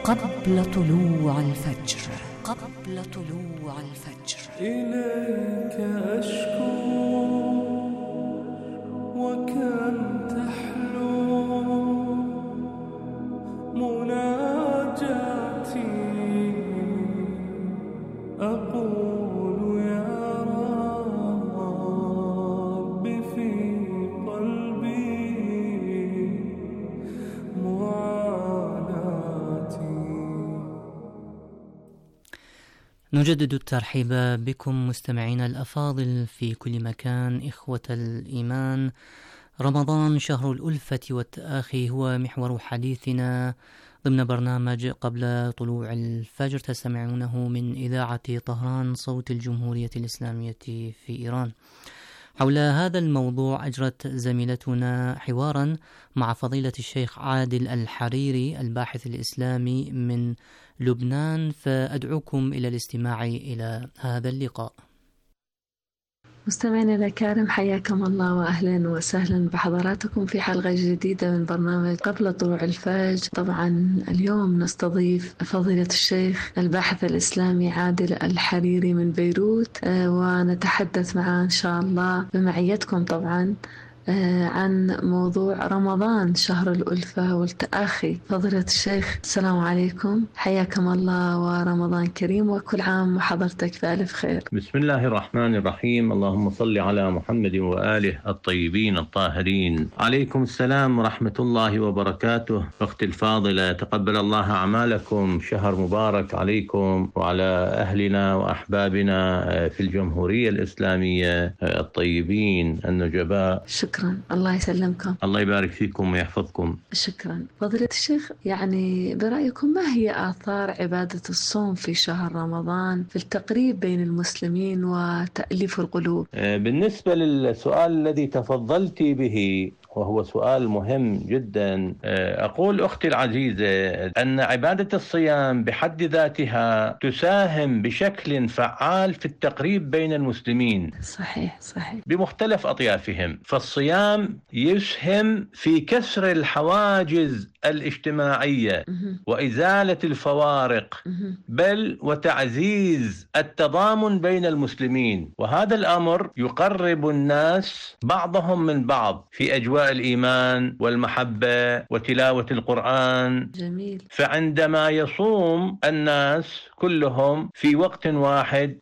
قبل طلوع الفجر. قبل طلوع الفجر. إليك أشكو وكم تحلو مناجاتي، أقول يا رب في قلبي معاناتي. نجدد الترحيب بكم مستمعينا الأفاضل في كل مكان. إخوة الإيمان، رمضان شهر الألفة والتآخي هو محور حديثنا ضمن برنامج قبل طلوع الفجر، تستمعونه من إذاعة طهران صوت الجمهورية الإسلامية في إيران. حول هذا الموضوع أجرت زميلتنا حوارا مع فضيلة الشيخ عادل الحريري الباحث الإسلامي من لبنان، فأدعوكم إلى الاستماع إلى هذا اللقاء. مستمعينا الأكارم، حياكم الله وأهلا وسهلا بحضراتكم في حلقة جديدة من برنامج قبل طلوع الفجر. طبعا اليوم نستضيف فضيلة الشيخ الباحث الإسلامي عادل الحريري من بيروت، ونتحدث معه إن شاء الله بمعيتكم طبعا عن موضوع رمضان شهر الألفة والتآخي. فضيلة الشيخ السلام عليكم، حياكم الله ورمضان كريم وكل عام وحضرتك بألف خير. بسم الله الرحمن الرحيم، اللهم صل على محمد وآله الطيبين الطاهرين. عليكم السلام ورحمة الله وبركاته. أختي الفاضلة، تقبل الله أعمالكم، شهر مبارك عليكم وعلى أهلنا وأحبابنا في الجمهورية الإسلامية الطيبين النجباء. شكرا، الله يسلمكم. الله يبارك فيكم ويحفظكم. شكرا. فضيلة الشيخ، يعني برأيكم ما هي آثار عبادة الصوم في شهر رمضان في التقريب بين المسلمين وتأليف القلوب؟ بالنسبة للسؤال الذي تفضلت به، وهو سؤال مهم جدا، أقول أختي العزيزة أن عبادة الصيام بحد ذاتها تساهم بشكل فعال في التقريب بين المسلمين. صحيح صحيح. بمختلف أطيافهم. فالصيام يسهم في كسر الحواجز الاجتماعية وإزالة الفوارق، بل وتعزيز التضامن بين المسلمين، وهذا الأمر يقرب الناس بعضهم من بعض في أجواء الإيمان والمحبة وتلاوة القرآن. جميل. فعندما يصوم الناس كلهم في وقت واحد،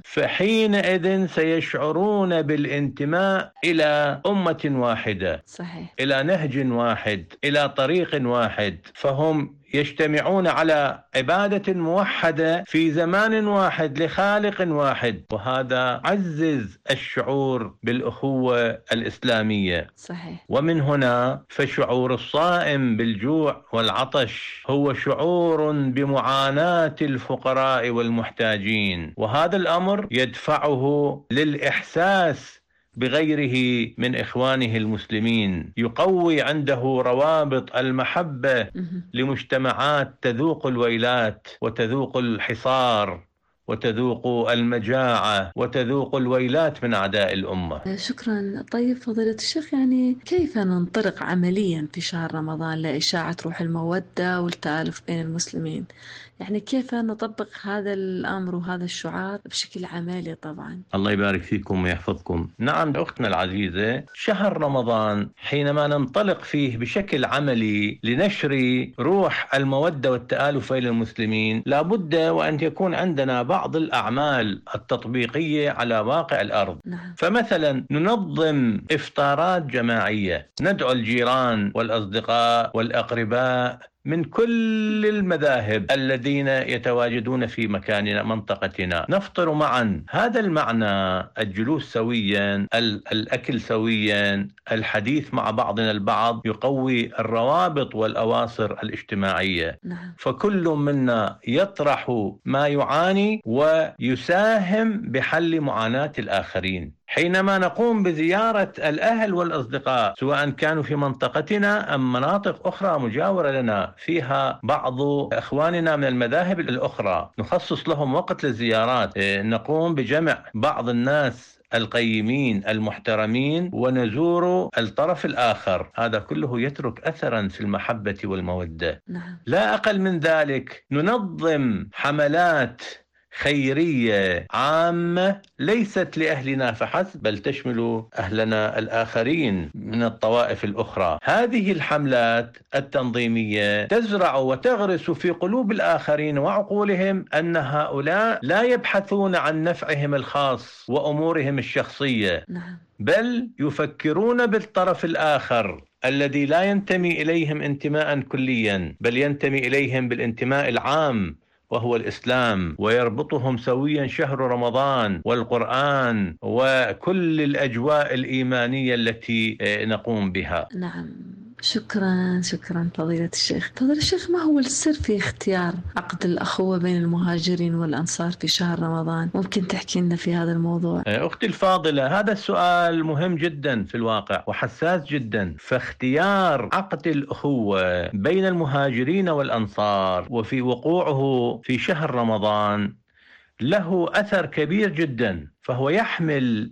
فحينئذ سيشعرون بالانتماء إلى أمة واحدة. صحيح. إلى نهج واحد، إلى طريق واحد، فهم يجتمعون على عبادة موحدة في زمان واحد لخالق واحد، وهذا عزز الشعور بالأخوة الإسلامية. صحيح. ومن هنا فشعور الصائم بالجوع والعطش هو شعور بمعاناة الفقراء والمحتاجين، وهذا الأمر يدفعه للإحساس بغيره من إخوانه المسلمين، يقوي عنده روابط المحبة لمجتمعات تذوق الويلات وتذوق الحصار وتذوق المجاعة وتذوق الويلات من أعداء الأمة. شكرا. طيب فضيلة الشيخ، يعني كيف ننطلق عمليا في شهر رمضان لإشاعة روح المودة والتآلف بين المسلمين؟ يعني كيف نطبق هذا الأمر وهذا الشعار بشكل عملي؟ طبعا الله يبارك فيكم ويحفظكم. نعم أختنا العزيزة، شهر رمضان حينما ننطلق فيه بشكل عملي لنشر روح المودة والتآلف بين المسلمين، لابد وأن يكون عندنا بعض الأعمال التطبيقية على واقع الأرض. نعم. فمثلا ننظم إفطارات جماعية، ندعو الجيران والأصدقاء والأقرباء من كل المذاهب الذين يتواجدون في مكاننا منطقتنا، نفطر معا. هذا المعنى، الجلوس سويا، الأكل سويا، الحديث مع بعضنا البعض، يقوي الروابط والأواصر الاجتماعية. نعم. فكل منا يطرح ما يعاني ويساهم بحل معاناة الآخرين. حينما نقوم بزيارة الأهل والأصدقاء، سواء كانوا في منطقتنا أم مناطق أخرى مجاورة لنا فيها بعض أخواننا من المذاهب الأخرى، نخصص لهم وقت للزيارات، نقوم بجمع بعض الناس القيمين المحترمين ونزور الطرف الآخر. هذا كله يترك أثرا في المحبة والمودة. لا أقل من ذلك، ننظم حملات خيرية عامة ليست لأهلنا فحسب، بل تشمل أهلنا الآخرين من الطوائف الأخرى. هذه الحملات التنظيمية تزرع وتغرس في قلوب الآخرين وعقولهم أن هؤلاء لا يبحثون عن نفعهم الخاص وأمورهم الشخصية، بل يفكرون بالطرف الآخر الذي لا ينتمي إليهم انتماء كليا، بل ينتمي إليهم بالانتماء العام وهو الإسلام، ويربطهم سويا شهر رمضان والقرآن وكل الأجواء الإيمانية التي نقوم بها. نعم، شكرا فضيلة الشيخ. فضيلة الشيخ، ما هو السر في اختيار عقد الأخوة بين المهاجرين والأنصار في شهر رمضان؟ ممكن تحكي لنا في هذا الموضوع؟ أختي الفاضلة، هذا السؤال مهم جدا في الواقع وحساس جدا. فاختيار عقد الأخوة بين المهاجرين والأنصار وفي وقوعه في شهر رمضان له أثر كبير جدا، فهو يحمل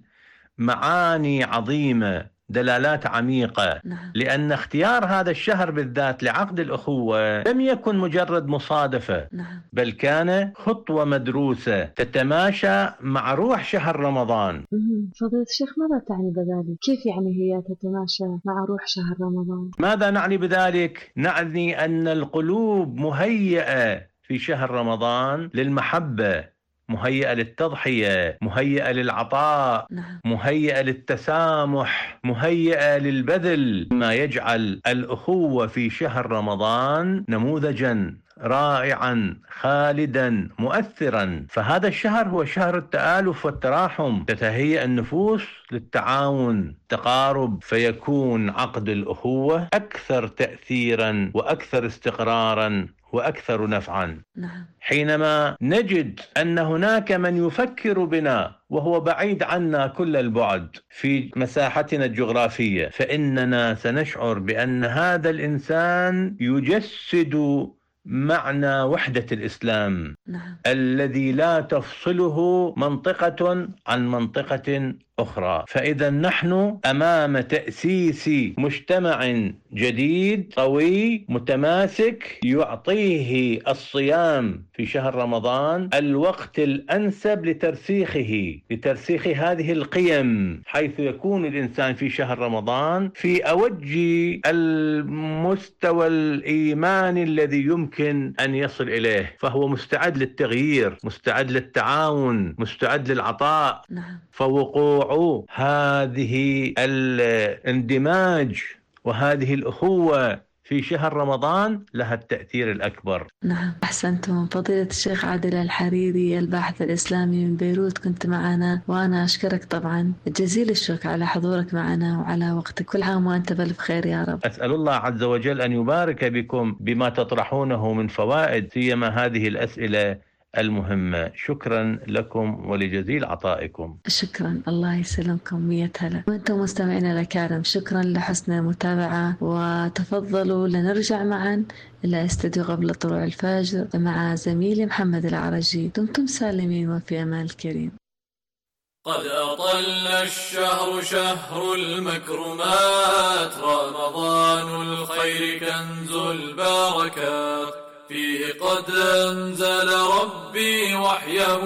معاني عظيمة، دلالات عميقة. لأن اختيار هذا الشهر بالذات لعقد الأخوة لم يكن مجرد مصادفة، بل كان خطوة مدروسة تتماشى مع روح شهر رمضان. فضيلة الشيخ، ماذا تعني بذلك؟ كيف يعني هي تتماشى مع روح شهر رمضان؟ ماذا نعني بذلك؟ نعني أن القلوب مهيئة في شهر رمضان للمحبة، مهيئة للتضحية، مهيئة للعطاء، مهيئة للتسامح، مهيئة للبذل، ما يجعل الأخوة في شهر رمضان نموذجا رائعا خالدا مؤثرا. فهذا الشهر هو شهر التآلف والتراحم، تتهيأ النفوس للتعاون تقارب، فيكون عقد الأخوة أكثر تأثيرا وأكثر استقرارا وأكثر نفعا. حينما نجد أن هناك من يفكر بنا وهو بعيد عنا كل البعد في مساحتنا الجغرافية، فإننا سنشعر بأن هذا الإنسان يجسد معنى وحدة الإسلام الذي لا تفصله منطقة عن منطقة أخرى. فإذا نحن أمام تأسيس مجتمع جديد قوي متماسك، يعطيه الصيام في شهر رمضان الوقت الأنسب لترسيخ هذه القيم، حيث يكون الإنسان في شهر رمضان في أوج المستوى الإيماني الذي يمكن أن يصل إليه، فهو مستعد للتغيير، مستعد للتعاون، مستعد للعطاء. فوقوع هذه الاندماج وهذه الأخوة في شهر رمضان لها التأثير الأكبر. نعم، أحسنتم. فضيلة الشيخ عادل الحريري الباحث الإسلامي من بيروت، كنت معنا، وأنا أشكرك طبعا جزيل الشكر على حضورك معنا وعلى وقتك. كل عام وأنت بألف خير يا رب. أسأل الله عز وجل أن يبارك بكم بما تطرحونه من فوائد، سيما هذه الأسئلة المهمة. شكرا لكم ولجزيل عطائكم. شكرا، الله يسلمكم 100 هلا. وانتم مستمعينا الكرام، شكرا لحسن المتابعة، وتفضلوا لنرجع معا إلى استوديو قبل طلوع الفجر مع زميلي محمد العرجي. دمتم سالمين وفي أمان الكريم. قد أطل الشهر شهر المكرمات، رمضان الخير كنز البركات، فيه قد أنزل ربي وحيه،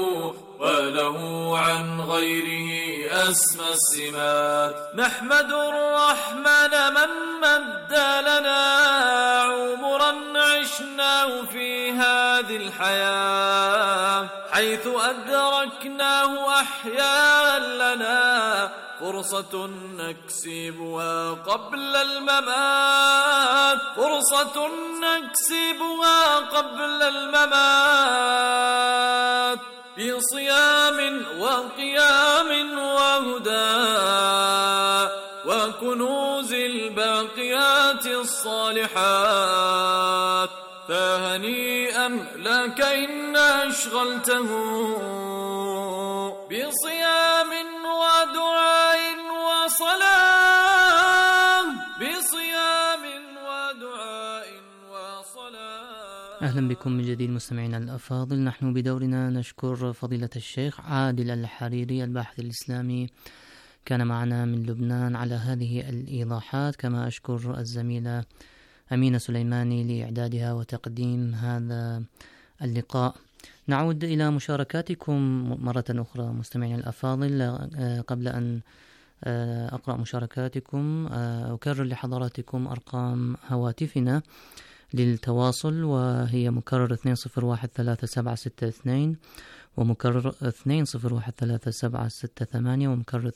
وله عن غيره أسمى السمات. نحمد الرحمن من مد لنا عمرا عشناه في هذه الحياة، حيث أدركناه أحياء لنا فرصة نكسبها قبل الممات، فرصة نكسبها قبل الممات، في صيام وقيام وهدى وكنوز الباقيات الصالحات. فهنيئا لك إن أشغلته بصيام ودعاء وصلاة، بصيام ودعاء وصلاة. أهلا بكم من جديد مستمعينا الأفاضل. نحن بدورنا نشكر فضيلة الشيخ عادل الحريري الباحث الإسلامي كان معنا من لبنان على هذه الإيضاحات، كما أشكر الزميلة أمينة سليماني لإعدادها وتقديم هذا اللقاء. نعود إلى مشاركاتكم مرة أخرى مستمعينا الأفاضل. قبل أن أقرأ مشاركاتكم أكرر لحضراتكم أرقام هواتفنا للتواصل، وهي مكرر 2013762 ومكرر 2013768 ومكرر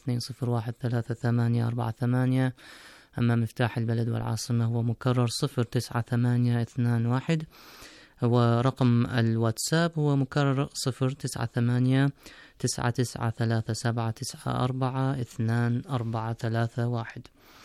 2013848. أما مفتاح البلد والعاصمة هو مكرر 09821، ورقم الواتساب هو مكرر 0983937942431.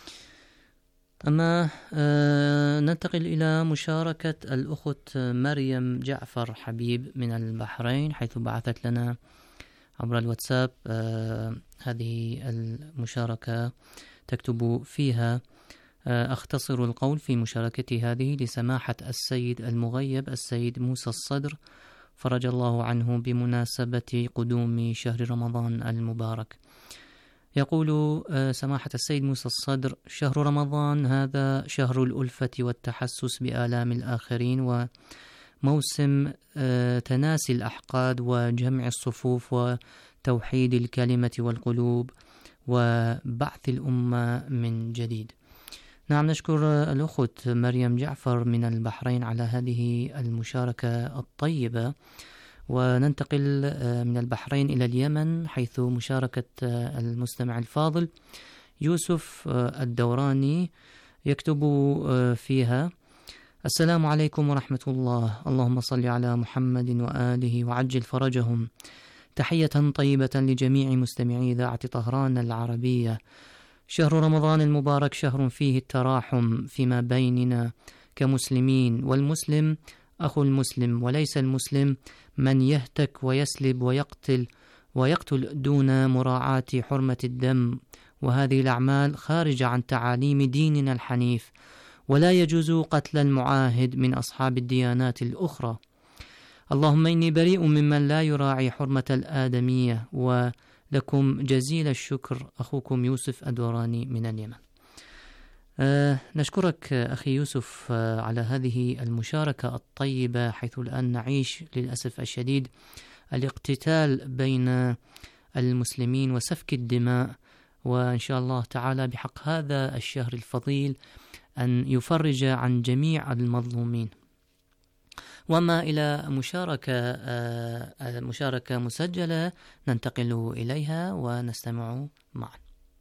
أما ننتقل إلى مشاركة الأخت مريم جعفر حبيب من البحرين، حيث بعثت لنا عبر الواتساب هذه المشاركة تكتب فيها: أختصر القول في مشاركتي هذه لسماحة السيد المغيب السيد موسى الصدر فرج الله عنه بمناسبة قدوم شهر رمضان المبارك. يقول سماحة السيد موسى الصدر: شهر رمضان هذا شهر الألفة والتحسس بآلام الآخرين، وموسم تناسي الأحقاد وجمع الصفوف وتوحيد الكلمة والقلوب وبعث الأمة من جديد. نعم، نشكر الأخت مريم جعفر من البحرين على هذه المشاركة الطيبة. وننتقل من البحرين إلى اليمن، حيث مشاركة المستمع الفاضل يوسف الدوراني يكتب فيها: السلام عليكم ورحمة الله، اللهم صل على محمد وآله وعجل فرجهم. تحية طيبة لجميع مستمعي إذاعة طهران العربية. شهر رمضان المبارك شهر فيه التراحم فيما بيننا كمسلمين، والمسلم أخو المسلم، وليس المسلم من يهتك ويسلب ويقتل دون مراعاة حرمة الدم، وهذه الأعمال خارجة عن تعاليم ديننا الحنيف، ولا يجوز قتل المعاهد من أصحاب الديانات الأخرى. اللهم إني بريء ممن لا يراعي حرمة الآدمية، ولكم جزيل الشكر. أخوكم يوسف الدوراني من اليمن. نشكرك أخي يوسف على هذه المشاركة الطيبة، حيث الآن نعيش للأسف الشديد الاقتتال بين المسلمين وسفك الدماء، وإن شاء الله تعالى بحق هذا الشهر الفضيل أن يفرج عن جميع المظلومين. وما إلى مشاركة مسجلة ننتقل إليها ونستمع معا.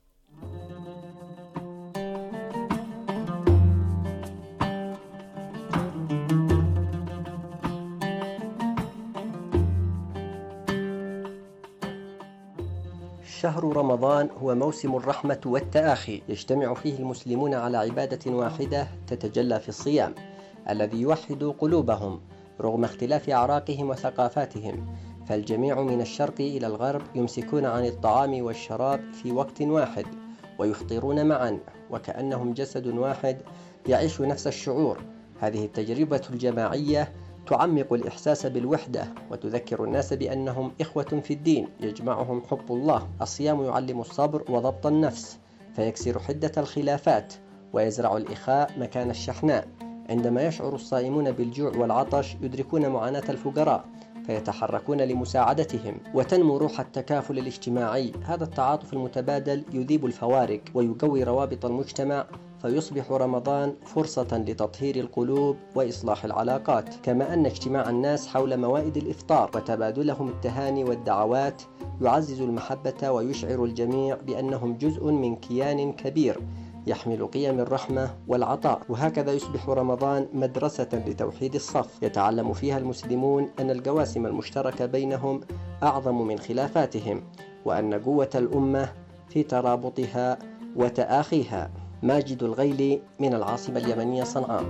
شهر رمضان هو موسم الرحمة والتآخي، يجتمع فيه المسلمون على عبادة واحدة تتجلى في الصيام الذي يوحد قلوبهم رغم اختلاف أعراقهم وثقافاتهم، فالجميع من الشرق إلى الغرب يمسكون عن الطعام والشراب في وقت واحد ويفطرون معا وكأنهم جسد واحد يعيش نفس الشعور. هذه التجربة الجماعية تعمق الإحساس بالوحدة وتذكر الناس بأنهم إخوة في الدين يجمعهم حب الله. الصيام يعلم الصبر وضبط النفس، فيكسر حدة الخلافات ويزرع الإخاء مكان الشحناء. عندما يشعر الصائمون بالجوع والعطش يدركون معاناة الفقراء فيتحركون لمساعدتهم، وتنمو روح التكافل الاجتماعي. هذا التعاطف المتبادل يذيب الفوارق ويقوي روابط المجتمع، فيصبح رمضان فرصة لتطهير القلوب وإصلاح العلاقات، كما أن اجتماع الناس حول موائد الإفطار وتبادلهم التهاني والدعوات يعزز المحبة ويشعر الجميع بأنهم جزء من كيان كبير يحمل قيم الرحمة والعطاء. وهكذا يصبح رمضان مدرسة لتوحيد الصف، يتعلم فيها المسلمون أن القواسم المشتركة بينهم أعظم من خلافاتهم، وأن قوة الأمة في ترابطها وتآخيها. ماجد الغيلي من العاصمة اليمنية صنعاء.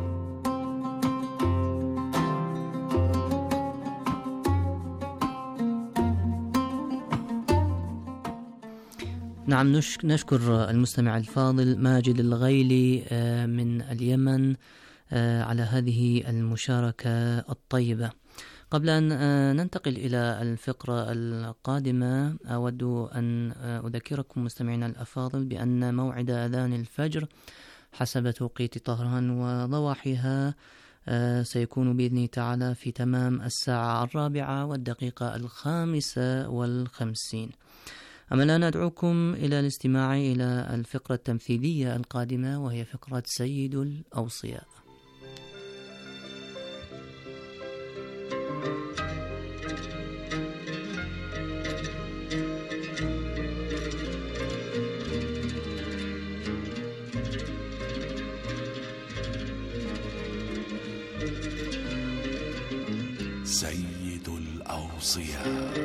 نعم، نشكر المستمع الفاضل ماجد الغيلي من اليمن على هذه المشاركة الطيبة. قبل أن ننتقل إلى الفقرة القادمة، أود أن أذكركم مستمعينا الأفاضل بأن موعد أذان الفجر حسب توقيت طهران وضواحيها سيكون بإذن تعالى في تمام 4:05. أما الآن أدعوكم إلى الاستماع إلى الفقرة التمثيلية القادمة، وهي فقرة سيد الأوصياء. سيد الأوصياء.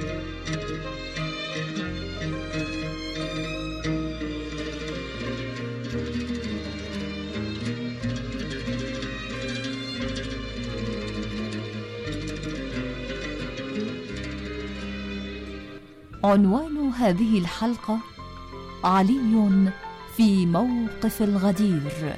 عنوان هذه الحلقة: علي في موقف الغدير.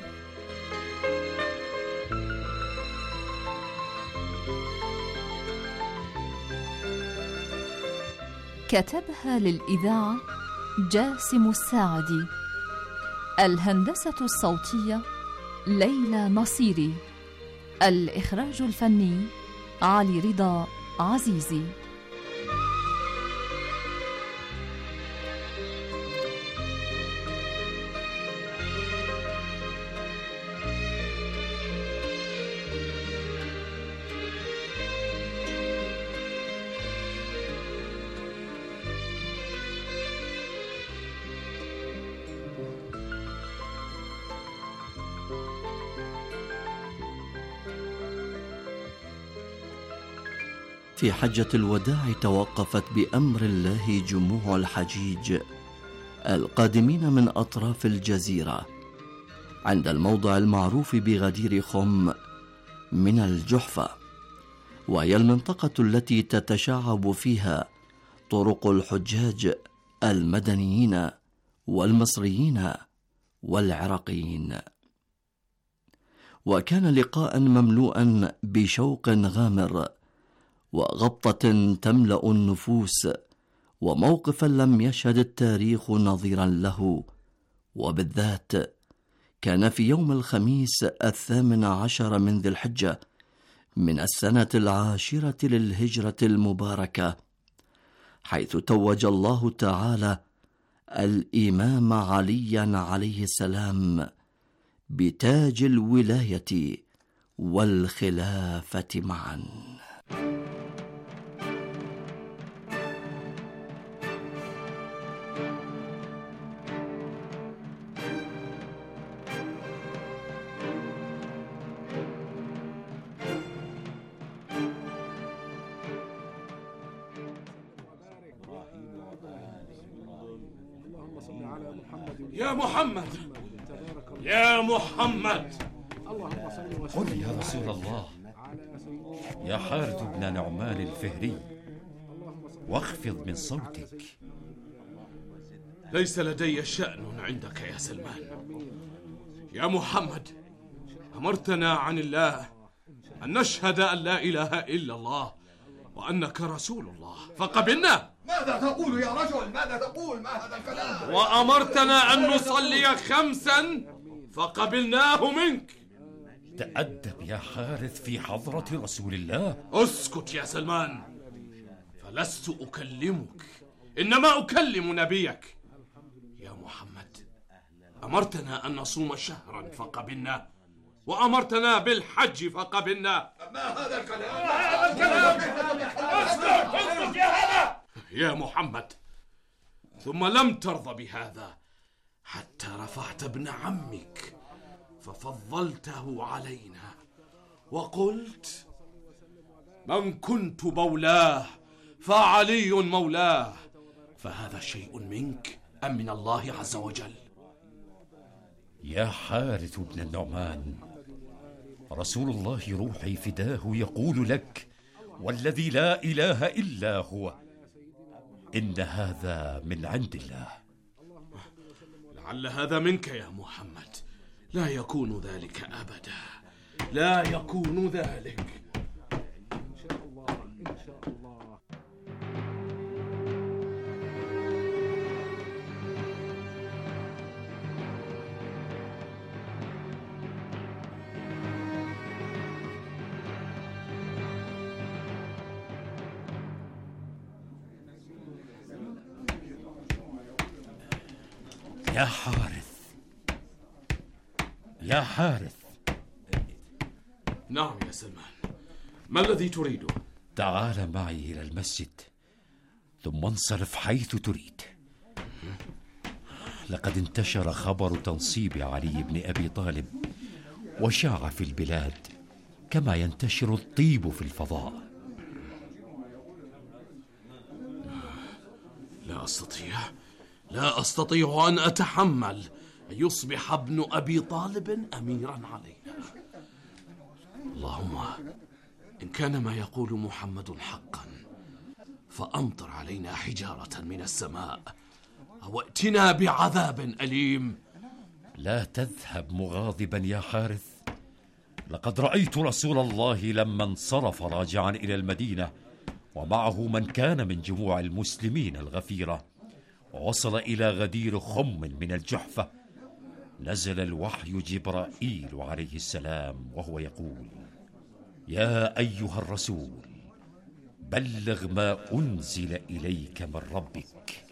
كتبها للإذاعة جاسم الساعدي. الهندسة الصوتية ليلى نصيري. الإخراج الفني علي رضا عزيزي. في حجة الوداع توقفت بأمر الله جموع الحجيج القادمين من أطراف الجزيرة عند الموضع المعروف بغدير خم من الجحفة، وهي المنطقة التي تتشعب فيها طرق الحجاج المدنيين والمصريين والعراقيين. وكان لقاء مملوءا بشوق غامر وغبطة تملأ النفوس، وموقفا لم يشهد التاريخ نظيرا له، وبالذات كان في يوم الخميس 18 من ذي الحجة من السنة 10 للهجرة المباركة، حيث توج الله تعالى الإمام عليا عليه السلام بتاج الولاية والخلافة معا. يا محمد، يا محمد، قل يا رسول الله، يا حارث بن نعمان الفهري، واخفض من صوتك. ليس لدي شأن عندك يا سلمان. يا محمد، أمرتنا عن الله أن نشهد أن لا إله إلا الله وأنك رسول الله فقبلنا. ماذا تقول يا رجل؟ ماذا تقول؟ ما هذا الكلام؟ وأمرتنا أن نصلي 5 فقبلناه منك. تأدب يا حارث في حضرة رسول الله. اسكت يا سلمان، فلست أكلمك، إنما أكلم نبيك. يا محمد، أمرتنا أن نصوم شهرا فقبلنا، وأمرتنا بالحج فقبلنا. ما هذا الكلام؟ ما هذا الكلام؟ اسكت يا هذا يا محمد، ثم لم ترضى بهذا حتى رفعت ابن عمك ففضلته علينا وقلت: من كنت مولاه فعلي مولاه. فهذا شيء منك أم من الله عز وجل؟ يا حارث بن النعمان، رسول الله روحي فداه يقول لك والذي لا إله إلا هو إن هذا من عند الله. لعل هذا منك يا محمد، لا يكون ذلك أبدا. لا يكون ذلك. يا حارث، يا حارث. نعم يا سلمان، ما الذي تريده؟ تعال معي إلى المسجد ثم انصرف حيث تريد. لقد انتشر خبر تنصيب علي بن أبي طالب وشاع في البلاد كما ينتشر الطيب في الفضاء. لا أستطيع أن أتحمل أن يصبح ابن أبي طالب أميرا علينا. اللهم إن كان ما يقول محمد حقا فأمطر علينا حجارة من السماء أو ائتنا بعذاب أليم. لا تذهب مغاضبا يا حارث، لقد رأيت رسول الله لما انصرف راجعا إلى المدينة ومعه من كان من جموع المسلمين الغفيرة، ووصل إلى غدير خم من الجحفة، نزل الوحي جبرائيل عليه السلام وهو يقول: يا أيها الرسول بلغ ما أنزل إليك من ربك.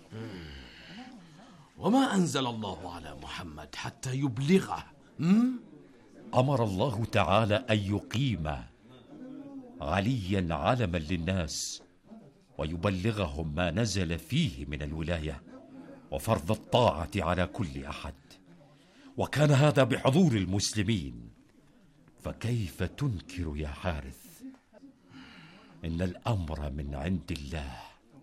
وما أنزل الله على محمد حتى يبلغه؟ أمر الله تعالى أن يقيم عليا علما للناس ويبلغهم ما نزل فيه من الولاية وفرض الطاعة على كل أحد، وكان هذا بحضور المسلمين، فكيف تنكر يا حارث؟ إن الأمر من عند الله.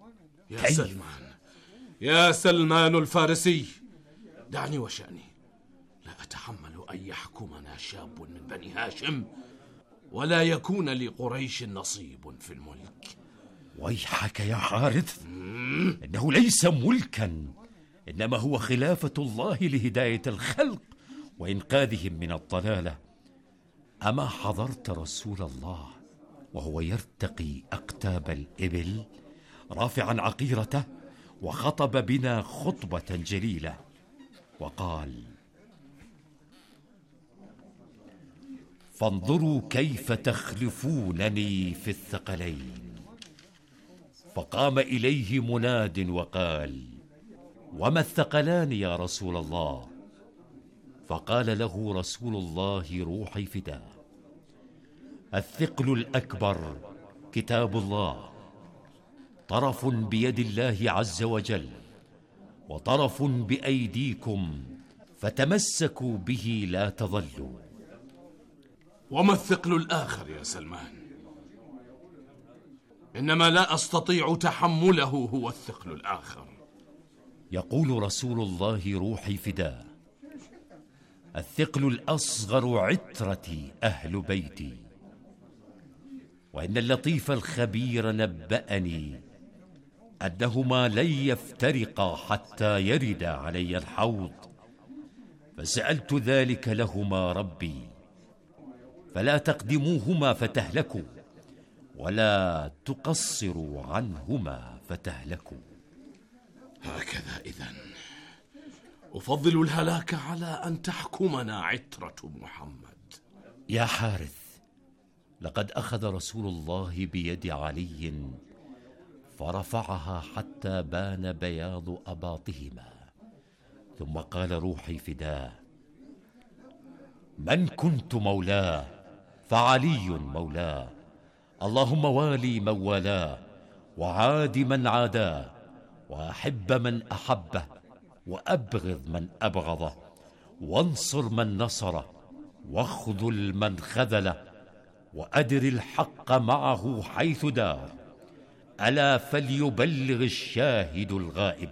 يا سلمان الفارسي، دعني وشأني، لا أتحمل أن يحكمنا شاب من بني هاشم ولا يكون لقريش نصيب في الملك. ويحك يا حارث، إنه ليس ملكا، إنما هو خلافة الله لهداية الخلق وإنقاذهم من الضلالة. أما حضرت رسول الله وهو يرتقي أقتاب الإبل رافعا عقيرته وخطب بنا خطبة جليلة وقال: فانظروا كيف تخلفونني في الثقلين. فقام إليه مناد وقال: وما الثقلان يا رسول الله؟ فقال له رسول الله روحي فداه: الثقل الأكبر كتاب الله، طرف بيد الله عز وجل وطرف بأيديكم، فتمسكوا به لا تضلوا. وما الثقل الآخر يا سلمان؟ إنما لا أستطيع تحمله هو الثقل الآخر. يقول رسول الله روحي فداه: الثقل الأصغر عترتي أهل بيتي، وإن اللطيف الخبير نبأني أنهما لن يفترقا حتى يردا علي الحوض، فسألت ذلك لهما ربي، فلا تقدموهما فتهلكوا ولا تقصروا عنهما فتهلكوا. هكذا إذن أفضل الهلاك على أن تحكمنا عترة محمد. يا حارث، لقد أخذ رسول الله بيد علي فرفعها حتى بان بياض أباطهما، ثم قال روحي فداه: من كنت مولاه فعلي مولاه، اللهم والي من والاه وعاد من عاداه، وأحب من أحبه وأبغض من أبغضه، وانصر من نصره واخذل من خذله، وأدر الحق معه حيث دار، ألا فليبلغ الشاهد الغائب.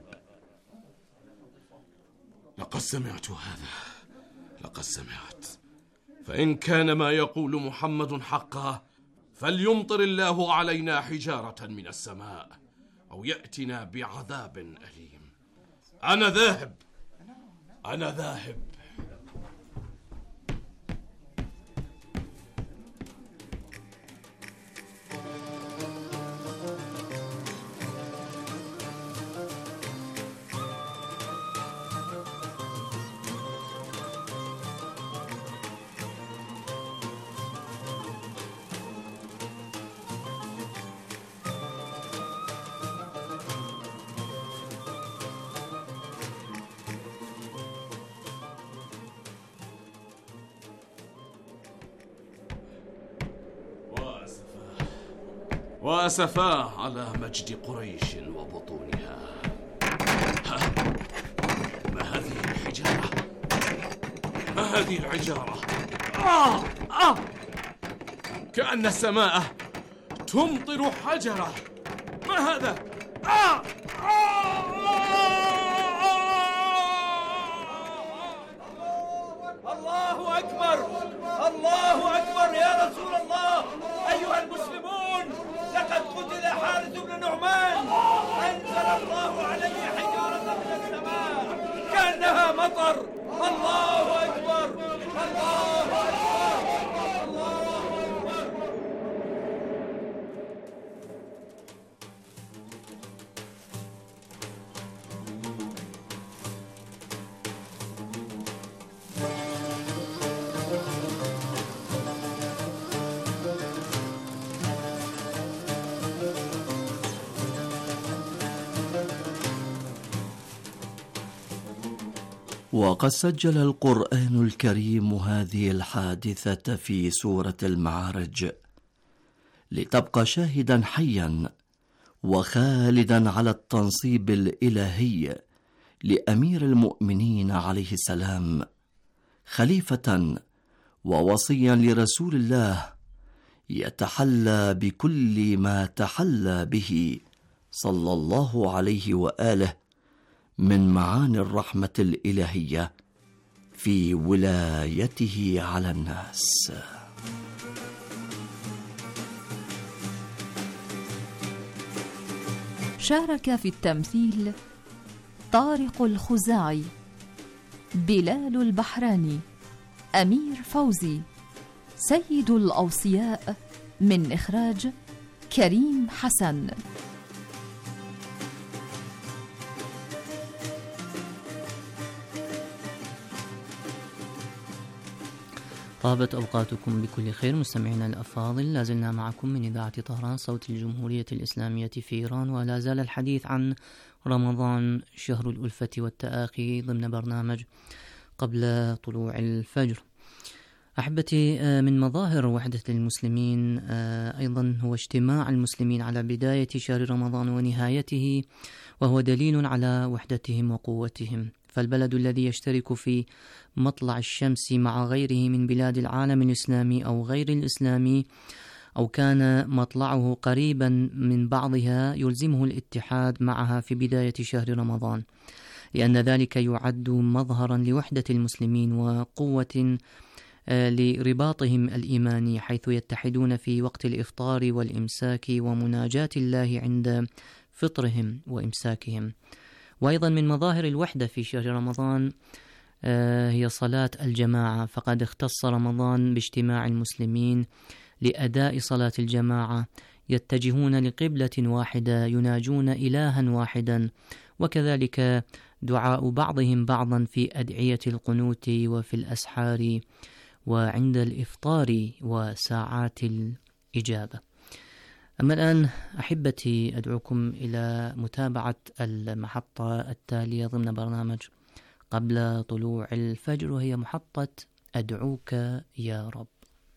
لقد سمعت هذا، لقد سمعت. فإن كان ما يقول محمد حقا فليمطر الله علينا حجارة من السماء أو يأتنا بعذاب أليم. أنا ذاهب، أنا ذاهب. وأسفاه على مجد قريش وبطونها. ما هذه الحجارة؟ ما هذه العجارة؟ كأن السماء تمطر حجرة. ما هذا؟ الله أكبر، الله أكبر يا رسول الله. أيها المسلمون، لقد قتل حارث بن نعمان. أنزل الله عليه حجارة من السماء كأنها مطر. الله أكبر، الله أكبر، الله أكبر. وقد سجل القرآن الكريم هذه الحادثة في سورة المعارج لتبقى شاهدا حيا وخالدا على التنصيب الإلهي لأمير المؤمنين عليه السلام، خليفة ووصيا لرسول الله يتحلى بكل ما تحلى به صلى الله عليه وآله من معاني الرحمة الإلهية في ولايته على الناس. شارك في التمثيل طارق الخزاعي، بلال البحراني، أمير فوزي، سيد الأوصياء، من إخراج كريم حسن. طابت أوقاتكم بكل خير مستمعينا الأفاضل، لازلنا معكم من إذاعة طهران صوت الجمهورية الإسلامية في إيران، ولا زال الحديث عن رمضان شهر الألفة والتآخي ضمن برنامج قبل طلوع الفجر. أحبتي، من مظاهر وحدة المسلمين أيضا هو اجتماع المسلمين على بداية شهر رمضان ونهايته، وهو دليل على وحدتهم وقوتهم. فالبلد الذي يشترك في مطلع الشمس مع غيره من بلاد العالم الإسلامي أو غير الإسلامي، أو كان مطلعه قريبا من بعضها، يلزمه الاتحاد معها في بداية شهر رمضان، لأن ذلك يعد مظهرا لوحدة المسلمين وقوة لرباطهم الإيماني، حيث يتحدون في وقت الإفطار والإمساك ومناجاة الله عند فطرهم وإمساكهم. وأيضا من مظاهر الوحدة في شهر رمضان هي صلاة الجماعة، فقد اختص رمضان باجتماع المسلمين لأداء صلاة الجماعة، يتجهون لقبلة واحدة، يناجون إلها واحدا، وكذلك دعاء بعضهم بعضا في أدعية القنوت وفي الأسحار وعند الإفطار وساعات الإجابة. أما الآن أحبتي، أدعوكم إلى متابعة المحطة التالية ضمن برنامج قبل طلوع الفجر، وهي محطة أدعوك يا رب.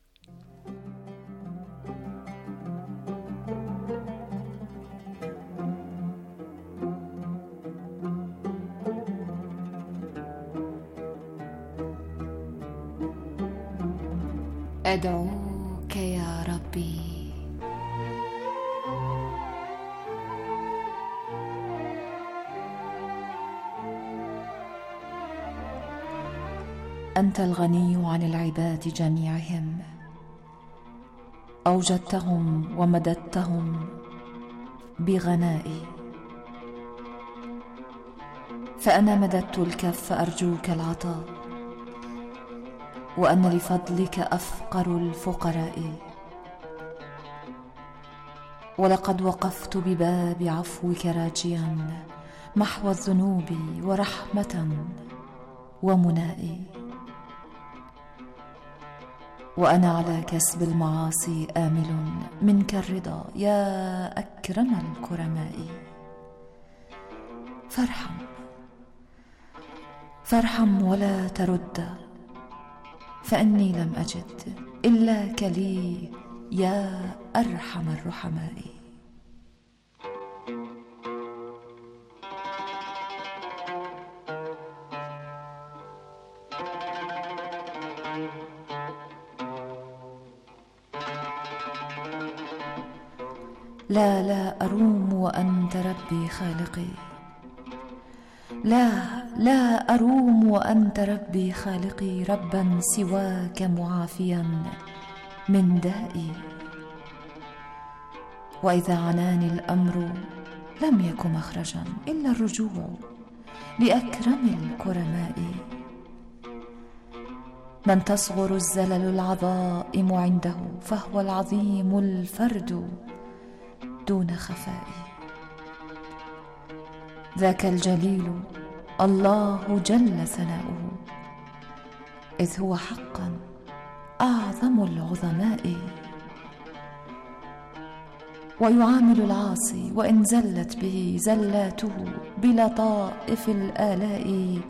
أدعوك يا ربي، أنت الغني عن العباد جميعهم، أوجدتهم ومددتهم بغنائي، فأنا مددت الكف أرجوك العطاء، وأنا لفضلك أفقر الفقراء، ولقد وقفت بباب عفوك راجيا محو الذنوب ورحمة ومنائي، وأنا على كسب المعاصي آمل منك الرضا يا أكرم الكرماء، فارحم ولا ترد، فإني لم أجد إلا كلي يا أرحم الرحماء. لا لا أروم وأنت ربي خالقي، لا أروم وأنت ربي خالقي، ربا سواك معافيا من دائي. وإذا عناني الأمر لم يك مخرجا إلا الرجوع لأكرم الكرماء. من تصغر الزلل العظائم عنده فهو العظيم الفرد دون خفاء. ذاك الجليل الله جل ثناؤه، إذ هو حقا أعظم العظماء. ويعامل العاصي وإن زلت به زلاته بلطائف الآلاء،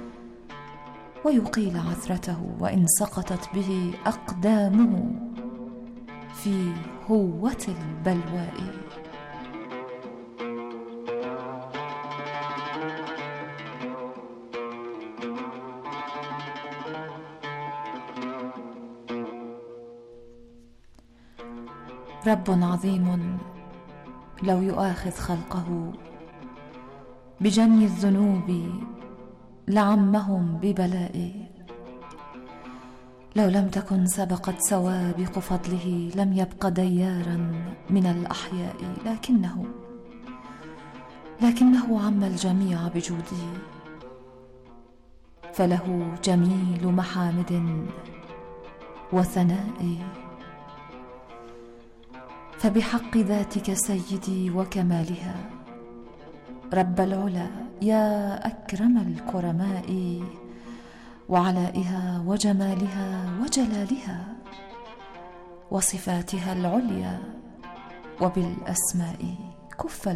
ويقيل عثرته وإن سقطت به أقدامه في هوة البلواء. رب عظيم لو يؤاخذ خلقه بجني الذنوب لعمهم ببلاء. لو لم تكن سبقت سوابق فضله لم يبق ديارا من الأحياء، لكنه عم الجميع بجوده، فله جميل محامد وثناء. فبحق ذاتك سيدي وكمالها رب العلا يا أكرم الكرماء، وعلائها وجمالها وجلالها وصفاتها العليا وبالأسماء، كف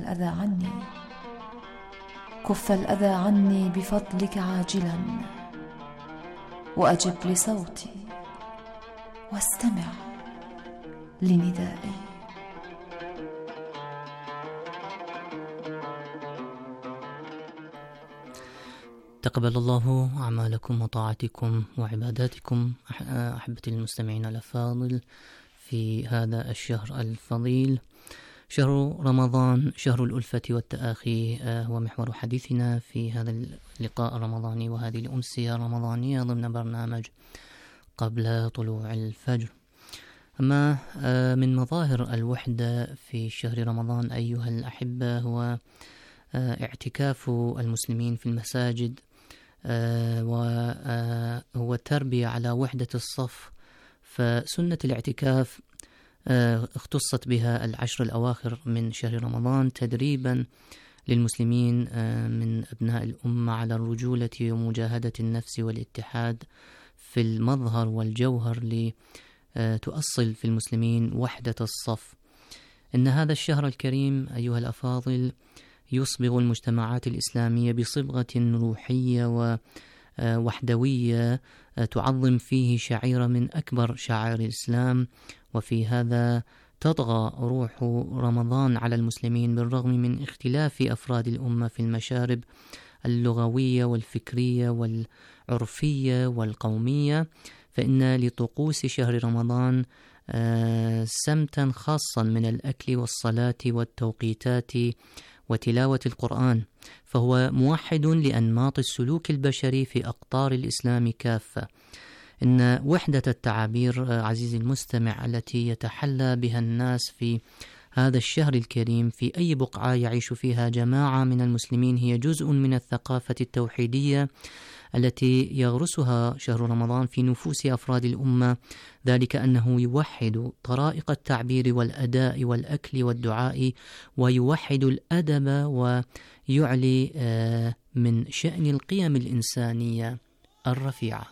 الأذى عني بفضلك عاجلا، وأجب لصوتي واستمع لندائي. تقبل الله أعمالكم وطاعتكم وعباداتكم أحبتي المستمعين الأفاضل في هذا الشهر الفضيل، شهر رمضان، شهر الألفة والتآخي، هو محور حديثنا في هذا اللقاء الرمضاني وهذه الأمسية الرمضانية ضمن برنامج قبل طلوع الفجر. أما من مظاهر الوحدة في شهر رمضان أيها الأحبة هو اعتكاف المسلمين في المساجد، وهو التربية على وحدة الصف. فسنة الاعتكاف اختصت بها العشر الأواخر من شهر رمضان تدريبا للمسلمين من أبناء الأمة على الرجولة ومجاهدة النفس والاتحاد في المظهر والجوهر لتؤصل في المسلمين وحدة الصف. إن هذا الشهر الكريم أيها الأفاضل يصبغ المجتمعات الإسلامية بصبغة روحية ووحدوية تعظم فيه شعيرة من أكبر شعائر الإسلام، وفي هذا تطغى روح رمضان على المسلمين بالرغم من اختلاف أفراد الأمة في المشارب اللغوية والفكرية والعرفية والقومية. فإن لطقوس شهر رمضان سمتا خاصا من الأكل والصلاة والتوقيتات وتلاوة القرآن، فهو موحد لأنماط السلوك البشري في أقطار الإسلام كافة. إن وحدة التعابير عزيزي المستمع التي يتحلى بها الناس في هذا الشهر الكريم في أي بقعة يعيش فيها جماعة من المسلمين هي جزء من الثقافة التوحيدية التي يغرسها شهر رمضان في نفوس أفراد الأمة، ذلك أنه يوحد طرائق التعبير والأداء والأكل والدعاء، ويوحد الأدب ويعلي من شأن القيم الإنسانية الرفيعة.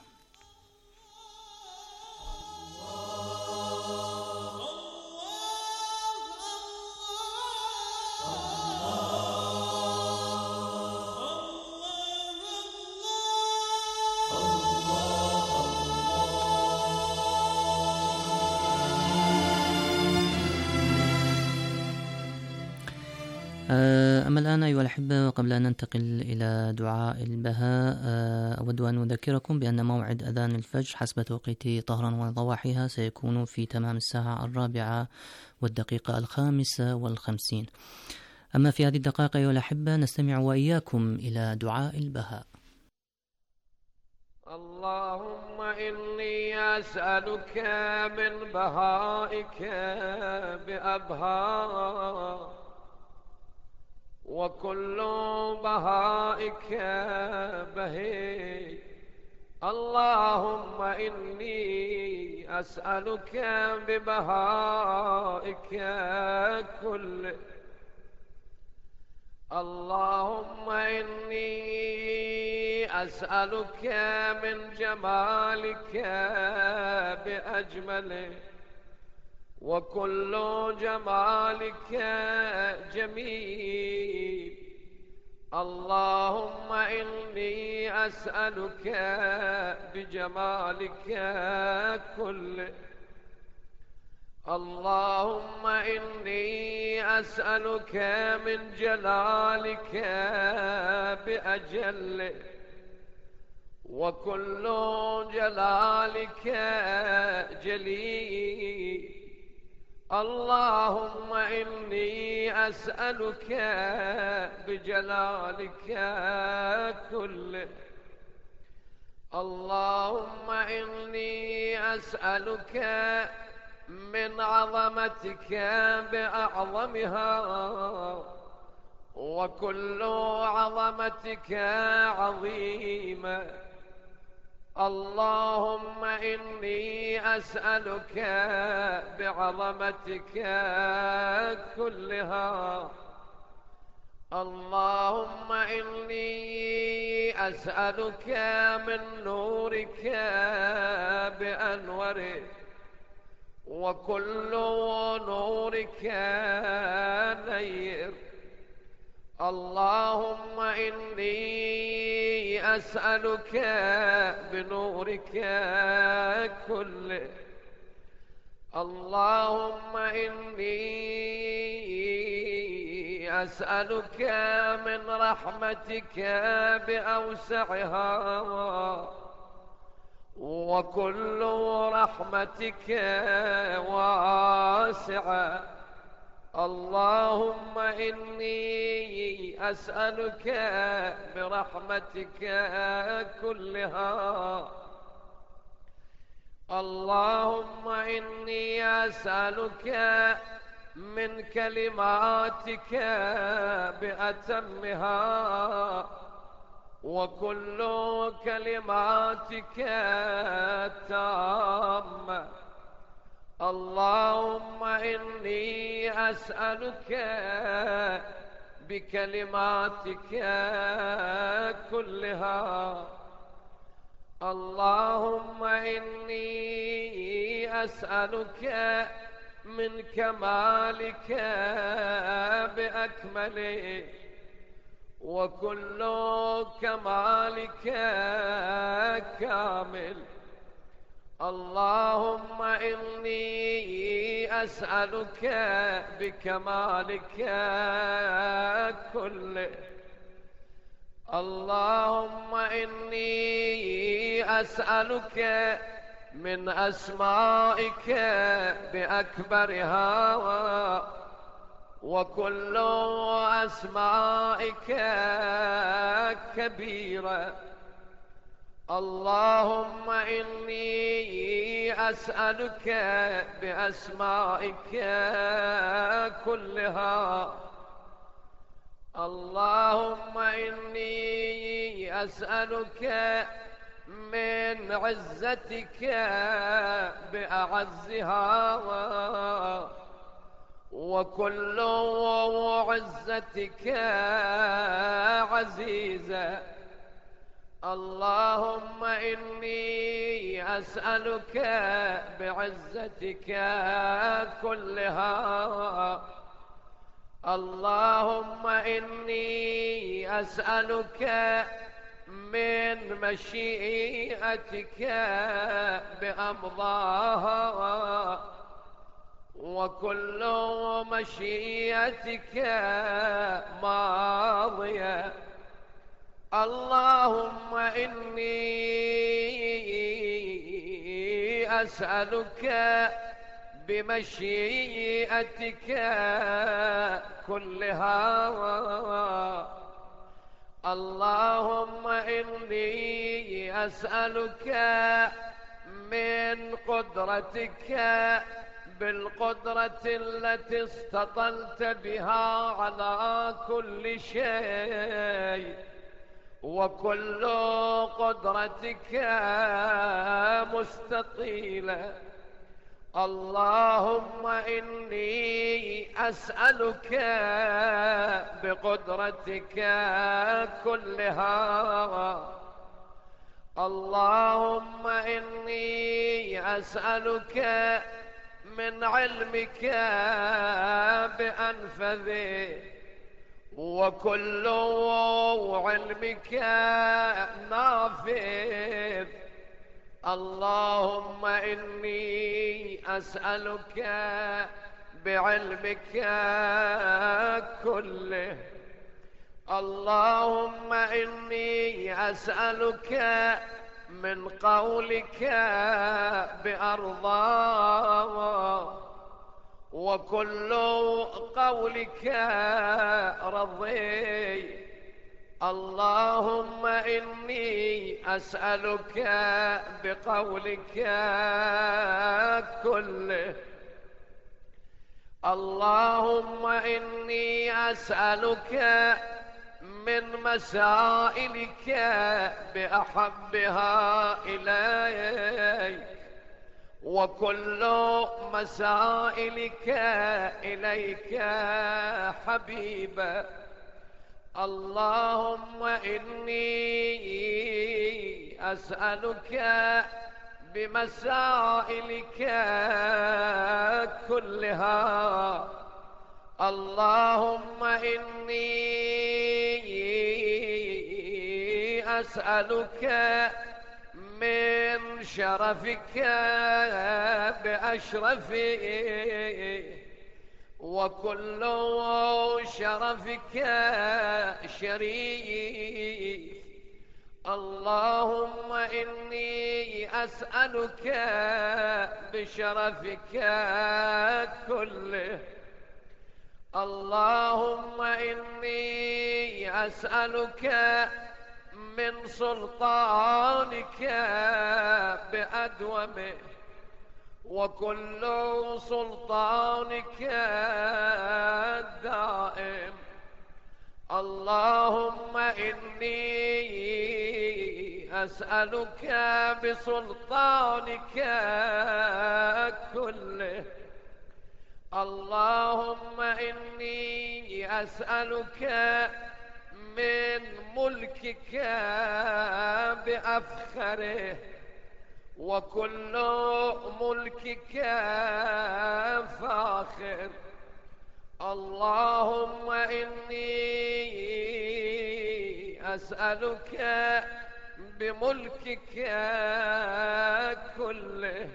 أما الآن أيها الأحبة، قبل أن ننتقل إلى دعاء البهاء، أود أن أذكركم بأن موعد أذان الفجر حسب توقيت طهران وضواحيها سيكون في تمام الساعة 4:55. أما في هذه الدقائق أيها الأحبة نستمع وإياكم إلى دعاء البهاء. اللهم إني أسألك من بهائك بأبهاء، وكل بهائك بهي. اللهم إني أسألك ببهائك كل. اللهم إني أسألك من جمالك بأجمله، وكل جمالك جميل. اللهم إني أسألك بجمالك كله. اللهم إني أسألك من جلالك بأجله، وكل جلالك جليل. اللهم إني أسألك بجلالك كله. اللهم إني أسألك من عظمتك بأعظمها، وكل عظمتك عظيمة. اللهم إني أسألك بعظمتك كلها. اللهم إني أسألك من نورك بأنوره، وكل نورك نير. اللهم إني أسألك بنورك كله. اللهم إني أسألك من رحمتك بأوسعها، وكل رحمتك واسعة. اللهم إني أسألك برحمتك كلها. اللهم إني أسألك من كلماتك بأتمها، وكل كلماتك تامة. اللهم إني أسألك بكلماتك كلها. اللهم إني أسألك من كمالك بأكمله، وكل كمالك كامل. اللهم إني أسألك بكمالك كله. اللهم إني أسألك من أسمائك بأكبرها، وكل أسمائك كبيرة. اللهم إني أسألك بأسمائك كلها. اللهم إني أسألك من عزتك بأعزها، وكل عزتك عزيزة. اللهم إني أسألك بعزتك كلها. اللهم إني أسألك من مشيئتك بأمضاها، وكل مشيئتك ماضية. اللهم إني أسألك بمشيئتك كلها. اللهم إني أسألك من قدرتك بالقدرة التي استطلت بها على كل شيء، وكل قدرتك مستطيلة. اللهم إني أسألك بقدرتك كلها. اللهم إني أسألك من علمك بأنفذه، وكل علمك نافذ. اللهم إني أسألك بعلمك كله. اللهم إني أسألك من قولك بأرضاه، وكل قولك رضي. اللهم إني أسألك بقولك كله. اللهم إني أسألك من مسائلك بأحبها إليك، وكل مسائلك إليك حبيبة. اللهم إني أسألك بمسائلك كلها. اللهم إني أسألك من شرفك بأشرفه، وكل شرفك شريف. اللهم إني أسألك بشرفك كله. اللهم إني أسألك من سلطانك بأدومه، وكل سلطانك دائم. اللهم إني أسألك بسلطانك كله. اللهم إني أسألك من ملكك بأفخره، وكل ملكك فاخر. اللهم إني أسألك بملكك كله.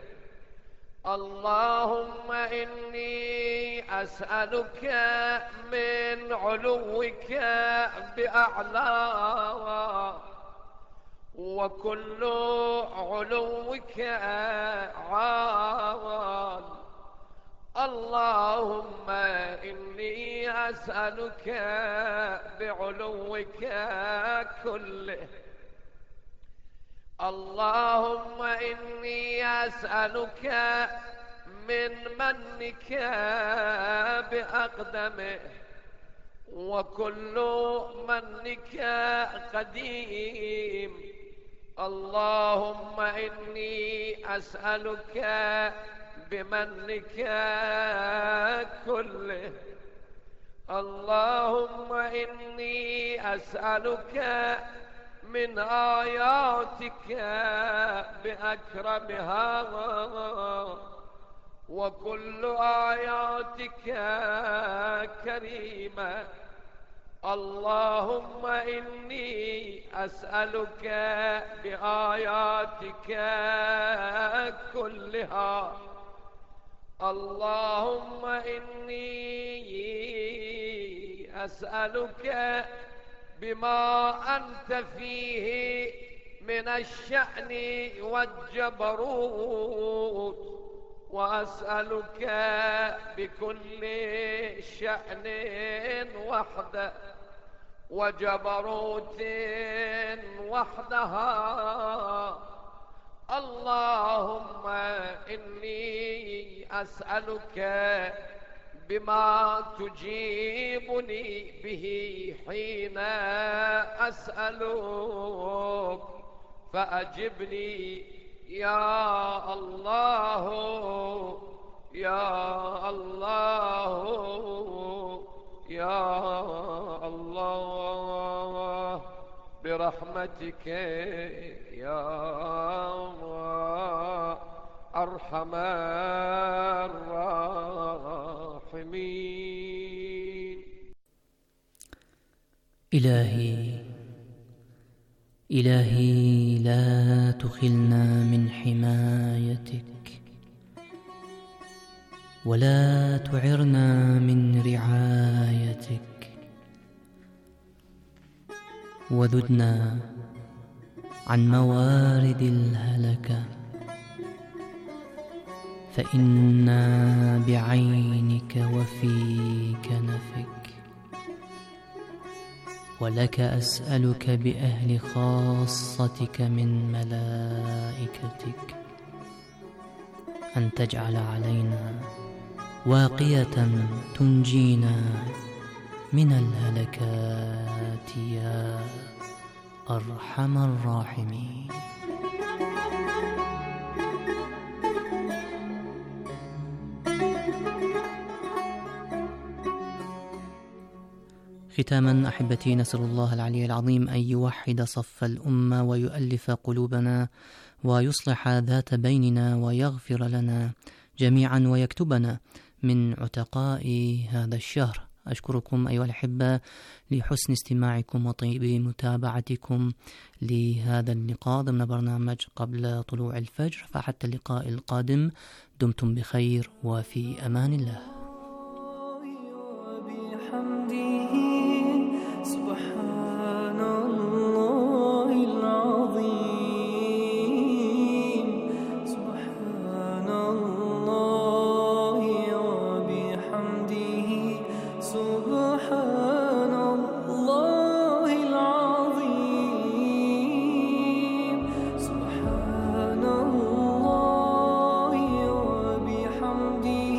اللهم إني أسألك من علوك بأعلاه، وكل علوك عال. اللهم إني أسألك بعلوك كله. اللهم إني أسألك من منك بأقدمه، وكل منك قديم. اللهم إني أسألك بمنك كله. اللهم إني أسألك من آياتك بأكرمها، وكل آياتك كريمة. اللهم إني أسألك بآياتك كلها. اللهم إني أسألك بما أنت فيه من الشأن والجبروت، وأسألك بكل شأن وحده وجبروت وحدها. اللهم إني أسألك بما تجيبني به حين أسألك فأجبني يا الله يا الله يا الله برحمتك يا أرحم الراحمين. إلهي لا تخلنا من حمايتك، ولا تعرنا من رعايتك، وذدنا عن موارد الهلكة، فإنا بعينك وفيك نفك. ولك أسألك بأهل خاصتك من ملائكتك أن تجعل علينا واقية تنجينا من الهلكات يا أرحم الراحمين. ختاما أحبتي، نسأل الله العلي العظيم أن يوحد صف الأمة ويؤلف قلوبنا ويصلح ذات بيننا ويغفر لنا جميعا ويكتبنا من عتقاء هذا الشهر. أشكركم أيها الأحبة لحسن استماعكم وطيب متابعتكم لهذا اللقاء ضمن برنامج قبل طلوع الفجر، فحتى اللقاء القادم دمتم بخير وفي أمان الله. سبحان الله العظيم، سبحان الله وبحمده، سبحان الله العظيم، سبحان الله وبحمده،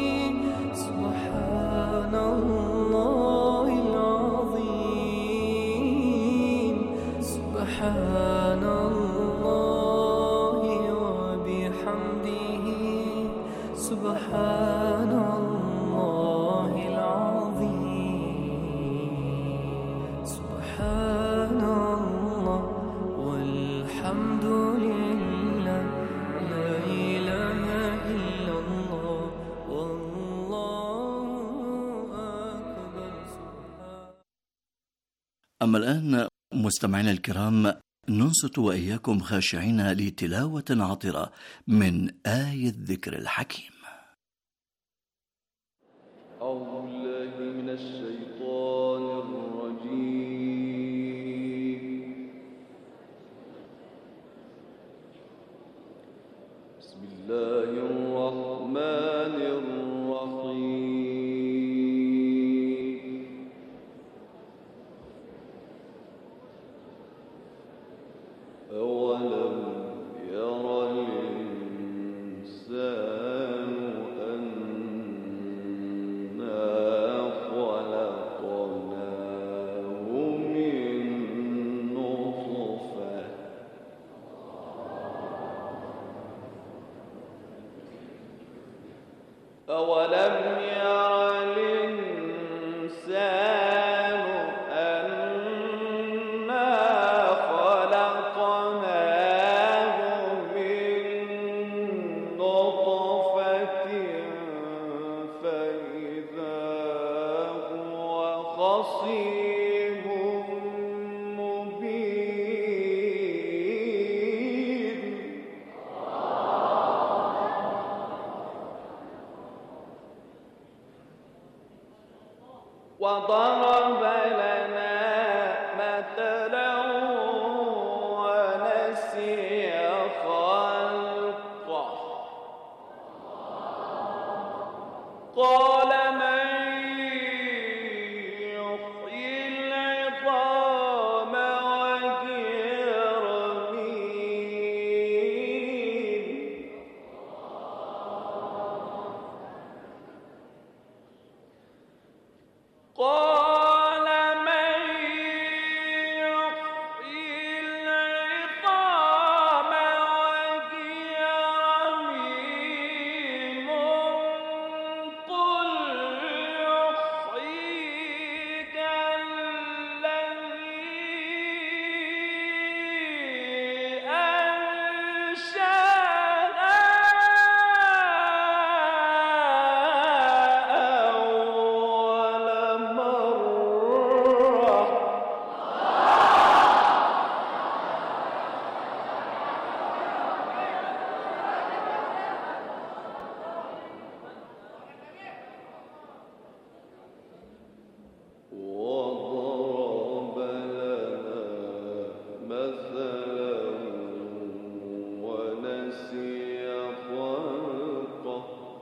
سبحان الله العظيم، سبحان الله وبحمده، سبحان الله العظيم، سبحان الله والحمد لله، لا إله إلا الله والله أكبر. أما الآن مستمعينا الكرام، ننصت وإياكم خاشعين لتلاوة عطرة من آية الذكر الحكيم. أعوذ بالله من الشيطان الرجيم. بسم الله الرحمن الرحيم. أولم ير الإنسان أنا خلقناه من نطفة أولم ير الإنسان أنا خلقناه من نطفة فإذا هو خصيم مبين. وضرب لنا مثلا ونسي خلقه قال من يحيي العظام وهي رميم قال من يحيي العظام وهي رميم قل يحييها الذي أنشأها أول مرة وضرب لنا مثلا ونسي خلقه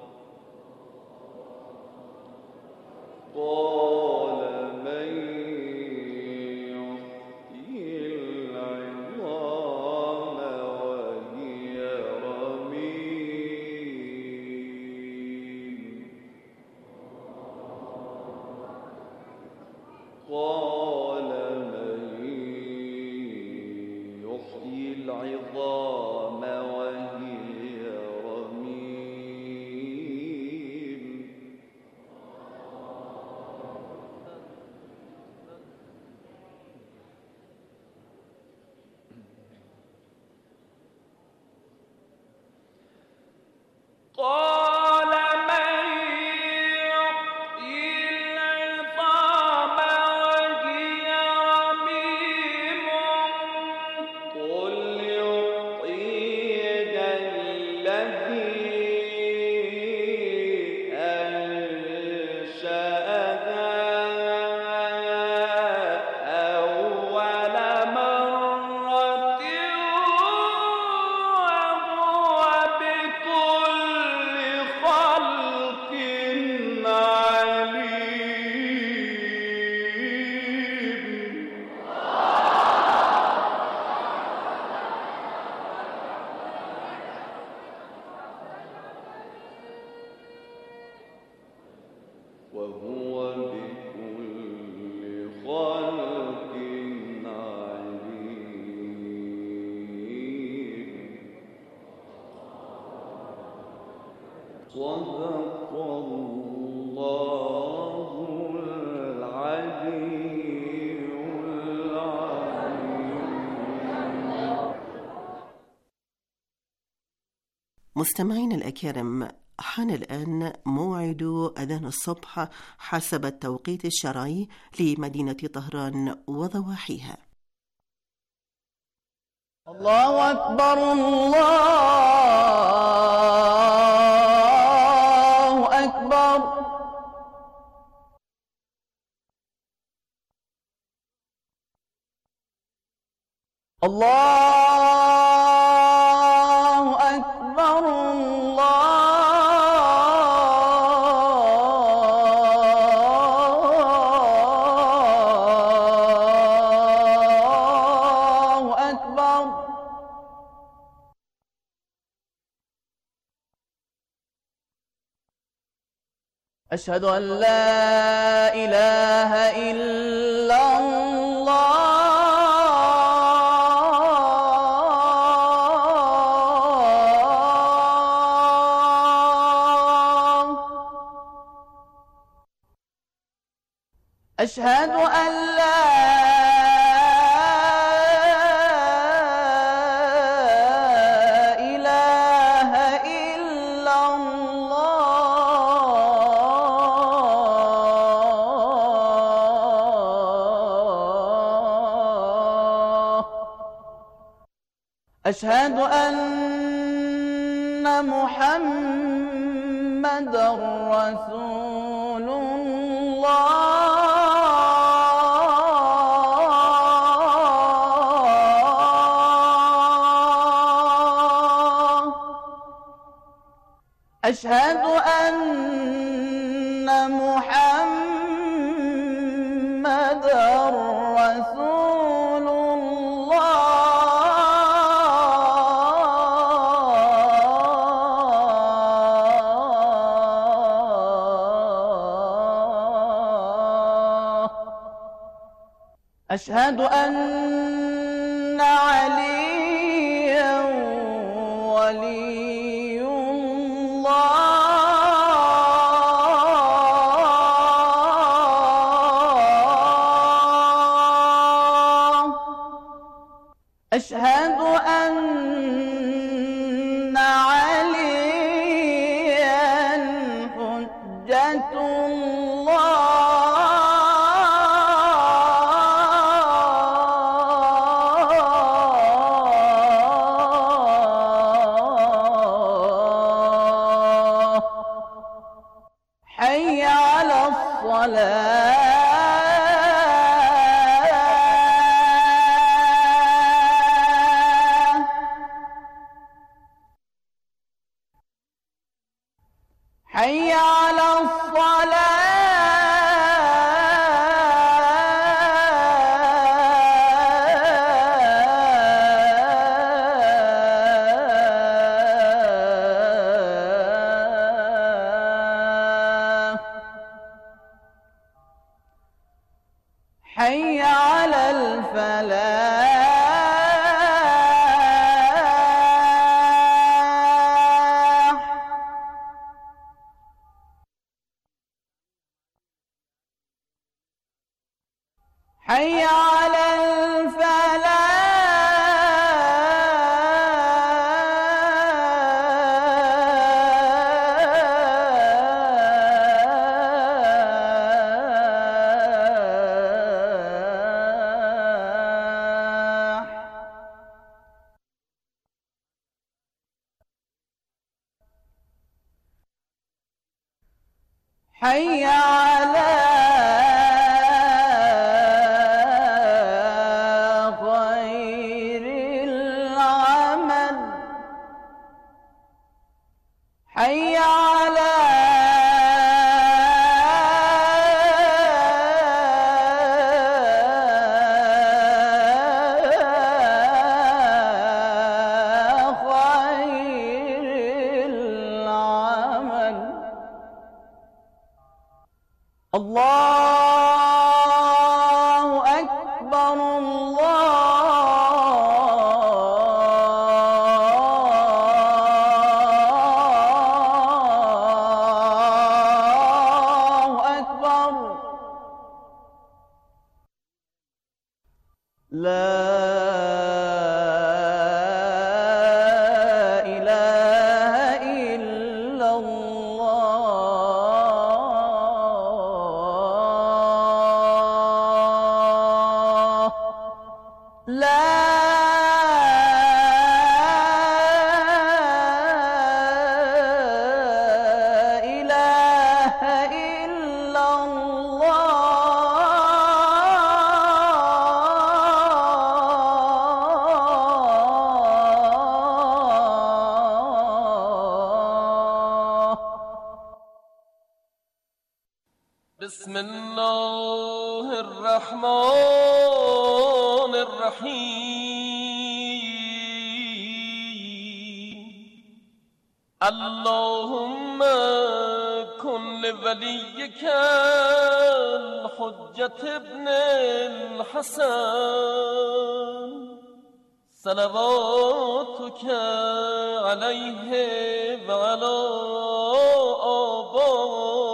قال من يحيي العظام وهي رميم قال من يحيي العظام وهي رميم قال من يحيي العظام وهي رميم قل يحييها الذي أنشأها أول مرة وهو بكل خلق عليم وهو بكل خلق عليم صدق الله العلي العظيم. مستمعينا الأكارم، حان الآن موعد أذان الصبح حسب التوقيت الشرعي لمدينة طهران وضواحيها. الله أكبر الله أكبر الله أكبر الله أكبر أشهد أن لا إله إلا الله أشهد أن لا إله إلا الله أشهد أن محمدًا رسول الله أشهد أن محمدًا رسول الله. أشهد أن عليًا ولي الله. أشهد أن عليًا حجة الله. حي على الصلاة. حي على الصلاة. حي على الفلاح. حي على الفلاح. حي على خير العمل. حي على خير العمل. الله أكبر. الله أكبر. لا إله إلا الله. لا إله إلا الله. بسم الله الرحمن الرحيم. اللهم كن لوليك الحجة ابن الحسن صلواتك عليه وعلى آبائه